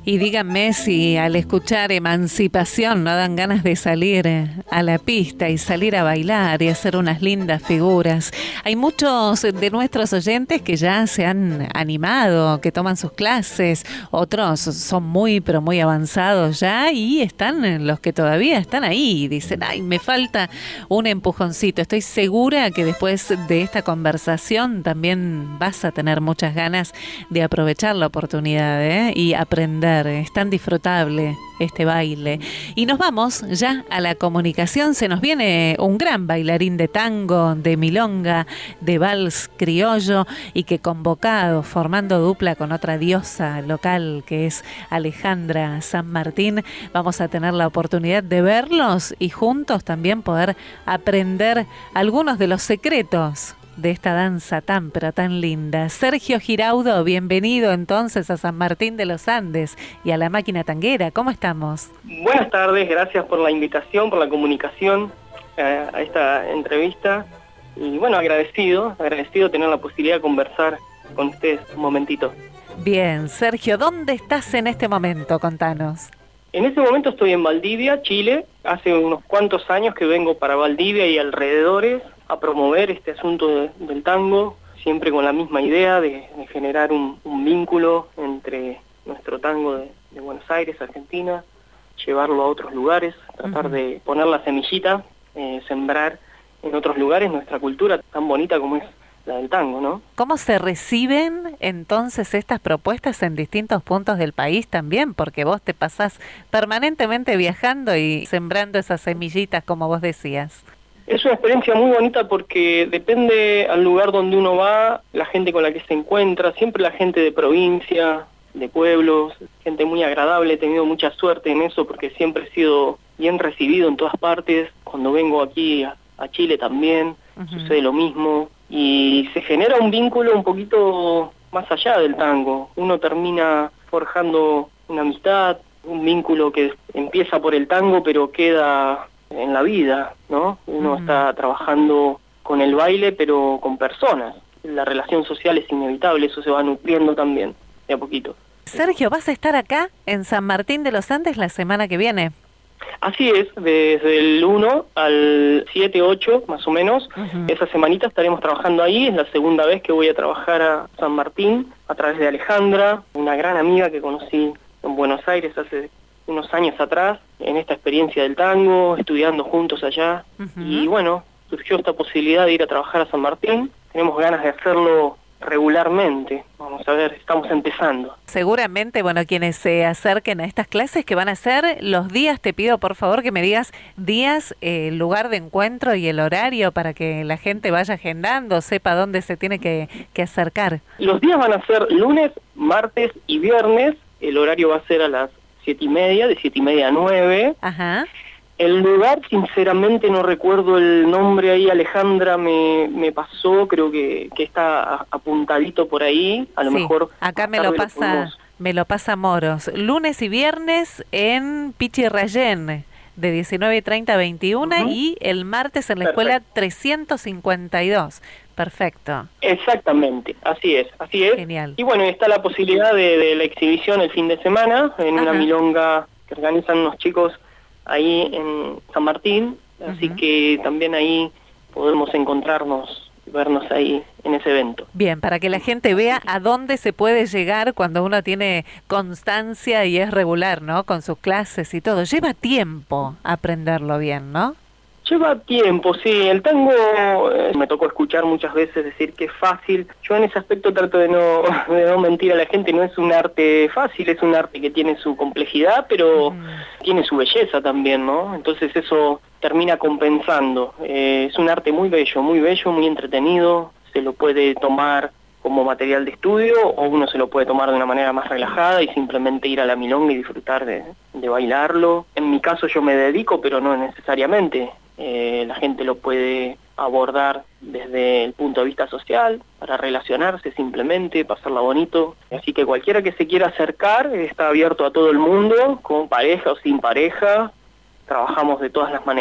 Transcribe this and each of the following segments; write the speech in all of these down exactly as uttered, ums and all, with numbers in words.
Y díganme si al escuchar Emancipación no dan ganas de salir a la pista y salir a bailar y hacer unas lindas figuras. Hay muchos de nuestros oyentes que ya se han animado, que toman sus clases, otros son muy pero muy avanzados ya y están los que todavía están ahí. Dicen, ay, me falta un empujoncito. Estoy segura que después de esta conversación también vas a tener muchas ganas de aprovechar la oportunidad, ¿eh? Y aprender. Es tan disfrutable este baile. Y nos vamos ya a la comunicación. Se nos viene un gran bailarín de tango, de milonga, de vals criollo y que convocado, formando dupla con otra diosa local que es Alejandra San Martín, vamos a tener la oportunidad de verlos y juntos también poder aprender algunos de los secretos de esta danza tan pero tan linda. Sergio Giraudo, bienvenido entonces a San Martín de los Andes y a la Máquina Tanguera. ¿Cómo estamos? Buenas tardes, gracias por la invitación, por la comunicación eh, a esta entrevista. Y bueno, agradecido, agradecido tener la posibilidad de conversar con ustedes un momentito. Bien, Sergio, ¿dónde estás en este momento? Contanos. En este momento estoy en Valdivia, Chile. Hace unos cuantos años que vengo para Valdivia y alrededores a promover este asunto de, del tango, siempre con la misma idea de, de generar un, un vínculo entre nuestro tango de, de Buenos Aires, Argentina, llevarlo a otros lugares, tratar uh-huh. de poner la semillita, eh, sembrar en otros lugares nuestra cultura tan bonita como es la del tango, ¿no? ¿Cómo se reciben entonces estas propuestas en distintos puntos del país también? Porque vos te pasás permanentemente viajando y sembrando esas semillitas, como vos decías. Es una experiencia muy bonita porque depende al lugar donde uno va, la gente con la que se encuentra, siempre la gente de provincia, de pueblos, gente muy agradable. He tenido mucha suerte en eso porque siempre he sido bien recibido en todas partes. Cuando vengo aquí a, a Chile también uh-huh. sucede lo mismo y se genera un vínculo un poquito más allá del tango. Uno termina forjando una amistad, un vínculo que empieza por el tango pero queda en la vida, ¿no? Uno uh-huh. está trabajando con el baile, pero con personas. La relación social es inevitable, eso se va nutriendo también, de a poquito. Sergio, ¿vas a estar acá en San Martín de los Andes la semana que viene? Así es, desde el uno al siete, ocho, más o menos. Uh-huh. Esa semanita estaremos trabajando ahí, es la segunda vez que voy a trabajar a San Martín, a través de Alejandra, una gran amiga que conocí en Buenos Aires hace unos años atrás, en esta experiencia del tango, estudiando juntos allá, uh-huh. y bueno, surgió esta posibilidad de ir a trabajar a San Martín. Tenemos ganas de hacerlo regularmente, vamos a ver, estamos empezando. Seguramente, bueno, quienes se acerquen a estas clases que van a ser los días, te pido por favor que me digas días, eh, lugar de encuentro y el horario para que la gente vaya agendando, sepa dónde se tiene que, que acercar. Los días van a ser lunes, martes y viernes, el horario va a ser a las siete y media, de siete y media a nueve. Ajá. El lugar, sinceramente, no recuerdo el nombre ahí, Alejandra me, me pasó, creo que, que está apuntadito por ahí, a lo sí, mejor... acá me lo pasa, lo podemos... me lo pasa Moros, lunes y viernes en Pichirrayén, de diecinueve y treinta a veintiuno, uh-huh. y el martes en la Perfecto. Escuela trescientos cincuenta y dos. Perfecto. Exactamente, así es, así es. Genial. Y bueno, está la posibilidad de, de la exhibición el fin de semana, en Ajá. una milonga que organizan unos chicos ahí en San Martín, así uh-huh. que también ahí podemos encontrarnos, vernos ahí en ese evento. Bien, para que la gente vea a dónde se puede llegar cuando uno tiene constancia y es regular, ¿no? Con sus clases y todo. Lleva tiempo aprenderlo bien, ¿no? Lleva tiempo, sí. El tango, eh, me tocó escuchar muchas veces decir que es fácil. Yo en ese aspecto trato de no, de no mentir a la gente. No es un arte fácil, es un arte que tiene su complejidad, pero mm. tiene su belleza también, ¿no? Entonces eso termina compensando. Eh, es un arte muy bello, muy bello, muy entretenido. Se lo puede tomar como material de estudio o uno se lo puede tomar de una manera más relajada y simplemente ir a la milonga y disfrutar de, de bailarlo. En mi caso yo me dedico, pero no necesariamente. Eh, la gente lo puede abordar desde el punto de vista social, para relacionarse simplemente, pasarla bonito. Así que cualquiera que se quiera acercar está abierto a todo el mundo, con pareja o sin pareja, trabajamos de todas las maneras.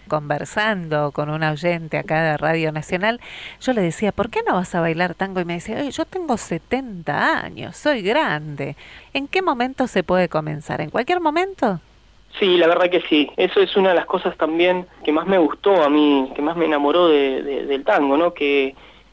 conversando con una oyente acá de Radio Nacional, yo le decía, ¿por qué no vas a bailar tango? Y me decía, oye, yo tengo setenta años, soy grande. ¿En qué momento se puede comenzar? ¿En cualquier momento? Sí, la verdad que sí. Eso es una de las cosas también que más me gustó a mí, que más me enamoró de, de, del tango, ¿no? Que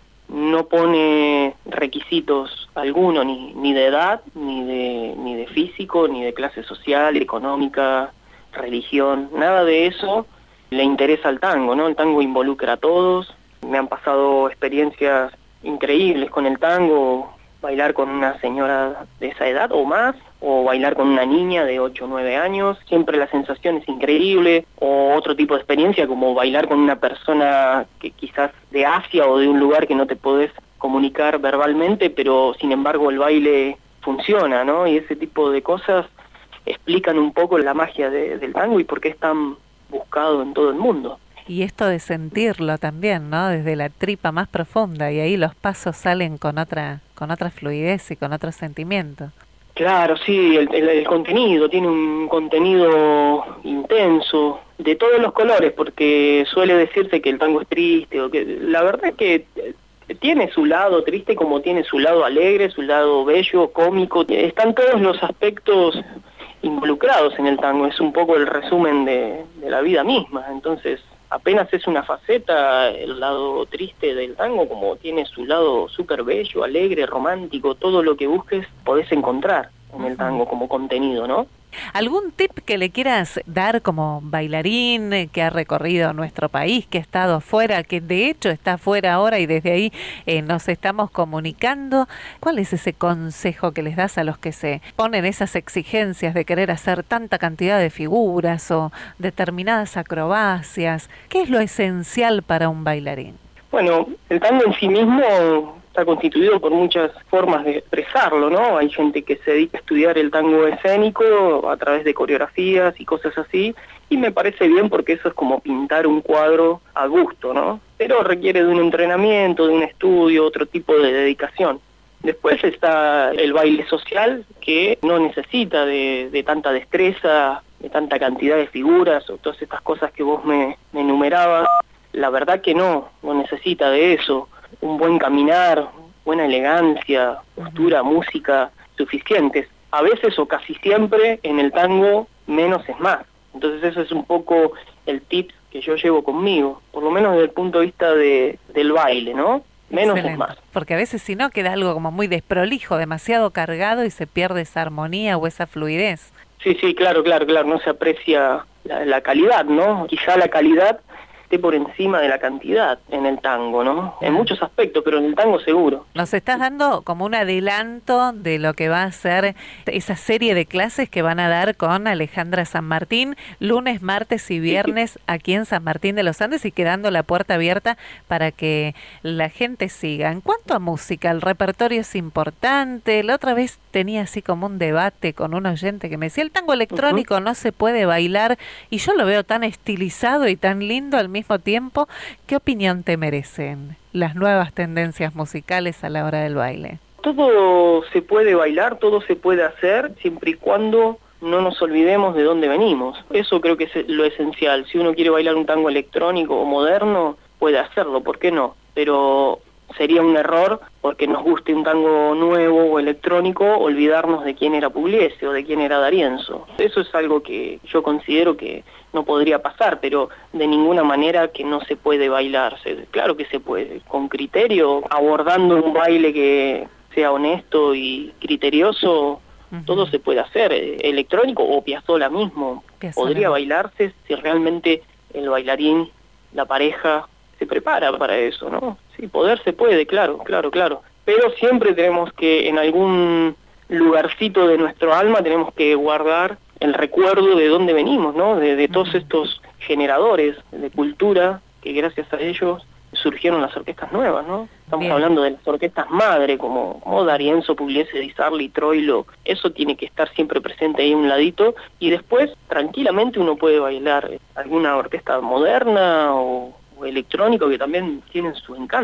no pone requisitos alguno, ni, ni de edad, ni de, ni de físico, ni de clase social, económica, religión, nada de eso le interesa al tango, ¿no? El tango involucra a todos. Me han pasado experiencias increíbles con el tango, bailar con una señora de esa edad o más, o bailar con una niña de ocho o nueve años, siempre la sensación es increíble, o otro tipo de experiencia como bailar con una persona que quizás de Asia o de un lugar que no te podés comunicar verbalmente, pero sin embargo el baile funciona, ¿no? Y ese tipo de cosas explican un poco la magia de, del tango y por qué es tan buscado en todo el mundo. Y esto de sentirlo también, ¿no? Desde la tripa más profunda, y ahí los pasos salen con otra con otra fluidez y con otro sentimiento. Claro, sí, el, el, el contenido, tiene un contenido intenso, de todos los colores, porque suele decirse que el tango es triste, o que la verdad es que tiene su lado triste como tiene su lado alegre, su lado bello, cómico, están todos los aspectos involucrados en el tango, es un poco el resumen de, de la vida misma, entonces apenas es una faceta el lado triste del tango, como tiene su lado súper bello, alegre, romántico, todo lo que busques podés encontrar en el tango como contenido, ¿no? ¿Algún tip que le quieras dar como bailarín que ha recorrido nuestro país, que ha estado afuera, que de hecho está afuera ahora y desde ahí eh, nos estamos comunicando? ¿Cuál es ese consejo que les das a los que se ponen esas exigencias de querer hacer tanta cantidad de figuras o determinadas acrobacias? ¿Qué es lo esencial para un bailarín? Bueno, el tango en sí mismo está constituido por muchas formas de expresarlo, ¿no? Hay gente que se dedica a estudiar el tango escénico a través de coreografías y cosas así, y me parece bien porque eso es como pintar un cuadro a gusto, ¿no? Pero requiere de un entrenamiento, de un estudio, otro tipo de dedicación. Después está el baile social, que no necesita de, de tanta destreza, de tanta cantidad de figuras, o todas estas cosas que vos me, me enumerabas. La verdad que no, no necesita de eso. Un buen caminar, buena elegancia, postura, música, suficientes. A veces o casi siempre en el tango menos es más. Entonces eso es un poco el tip que yo llevo conmigo, por lo menos desde el punto de vista de, del baile, ¿no? Menos Excelente. Es más. Porque a veces si no queda algo como muy desprolijo, demasiado cargado y se pierde esa armonía o esa fluidez. Sí, sí, claro, claro, claro, no se aprecia la, la calidad, ¿no? Quizá la calidad esté por encima de la cantidad en el tango, ¿no? En muchos aspectos, pero en el tango seguro. Nos estás dando como un adelanto de lo que va a ser esa serie de clases que van a dar con Alejandra San Martín, lunes, martes y viernes aquí en San Martín de los Andes, y quedando la puerta abierta para que la gente siga. En cuanto a música, el repertorio es importante. La otra vez tenía así como un debate con un oyente que me decía, el tango electrónico uh-huh. no se puede bailar, y yo lo veo tan estilizado y tan lindo al mismo tiempo. ¿Qué opinión te merecen las nuevas tendencias musicales a la hora del baile? Todo se puede bailar, todo se puede hacer, siempre y cuando no nos olvidemos de dónde venimos. Eso creo que es lo esencial. Si uno quiere bailar un tango electrónico o moderno, puede hacerlo, ¿por qué no? Pero sería un error, porque nos guste un tango nuevo o electrónico, olvidarnos de quién era Pugliese o de quién era D'Arienzo. Eso es algo que yo considero que no podría pasar, pero de ninguna manera que no se puede bailar. Claro que se puede, con criterio, abordando un baile que sea honesto y criterioso, uh-huh. todo se puede hacer. Electrónico o Piazzolla mismo, Piazzolla. Podría bailarse si realmente el bailarín, la pareja, se prepara para eso, ¿no? Sí, poder se puede, claro, claro, claro. Pero siempre tenemos que, en algún lugarcito de nuestro alma, tenemos que guardar el recuerdo de dónde venimos, ¿no? De, de todos estos generadores de cultura, que gracias a ellos surgieron las orquestas nuevas, ¿no? Estamos Bien. hablando de las orquestas madre, como, como D'Arienzo, Pugliese, Di Sarli, Troilo. Eso tiene que estar siempre presente ahí a un ladito, y después, tranquilamente, uno puede bailar alguna orquesta moderna o, o electrónico que también tienen su encanto.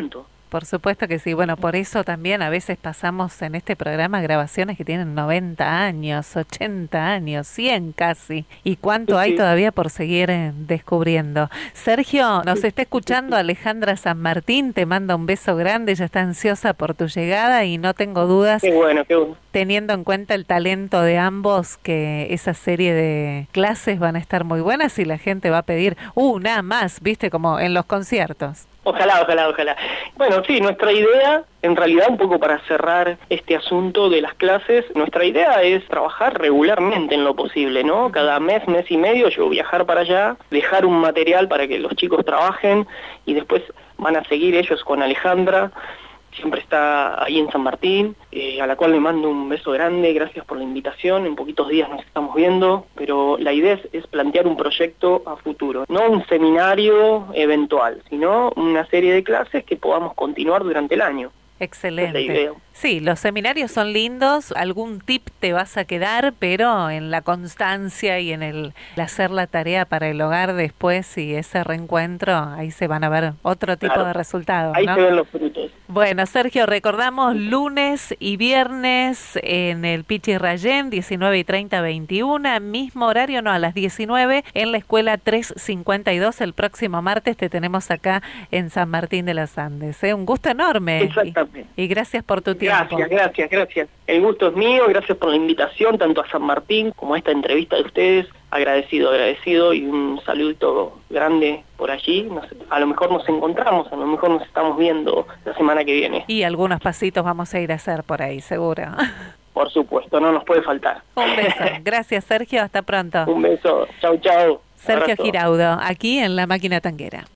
Por supuesto que sí. Bueno, por eso también a veces pasamos en este programa grabaciones que tienen noventa años, ochenta años, cien casi. ¿Y cuánto Sí, hay sí. todavía por seguir eh, descubriendo? Sergio, nos está escuchando Alejandra San Martín, te manda un beso grande, ella está ansiosa por tu llegada y no tengo dudas, Qué bueno, qué bueno. teniendo en cuenta el talento de ambos, que esa serie de clases van a estar muy buenas y la gente va a pedir una más, viste, como en los conciertos. Ojalá, ojalá, ojalá. Bueno, sí, nuestra idea, en realidad un poco para cerrar este asunto de las clases, nuestra idea es trabajar regularmente en lo posible, ¿no? Cada mes, mes y medio yo viajar para allá, dejar un material para que los chicos trabajen y después van a seguir ellos con Alejandra. Siempre está ahí en San Martín, eh, a la cual le mando un beso grande, gracias por la invitación, en poquitos días nos estamos viendo, pero la idea es, es plantear un proyecto a futuro, no un seminario eventual, sino una serie de clases que podamos continuar durante el año. Excelente. Sí, los seminarios son lindos, algún tip te vas a quedar, pero en la constancia y en el, el hacer la tarea para el hogar después y ese reencuentro, ahí se van a ver otro tipo Claro, de resultados, ahí ¿no? se ven los frutos. Bueno, Sergio, recordamos lunes y viernes en el Pichi Rayén, diecinueve y treinta, veintiuna, mismo horario, no, a las diecinueve, en la escuela trescientos cincuenta y dos. El próximo martes te tenemos acá en San Martín de los Andes. ¿eh? Un gusto enorme. Exactamente. Y, y gracias por tu tiempo. Gracias, gracias, gracias. El gusto es mío, gracias por la invitación, tanto a San Martín como a esta entrevista de ustedes. Agradecido, agradecido y un saludo grande por allí. Nos, a lo mejor nos encontramos, a lo mejor nos estamos viendo la semana que viene. Y algunos pasitos vamos a ir a hacer por ahí, seguro. Por supuesto, no nos puede faltar. Un beso. Gracias, Sergio. Hasta pronto. Un beso. Chau, chau. Sergio Abrazo. Giraudo, aquí en La Máquina Tanguera.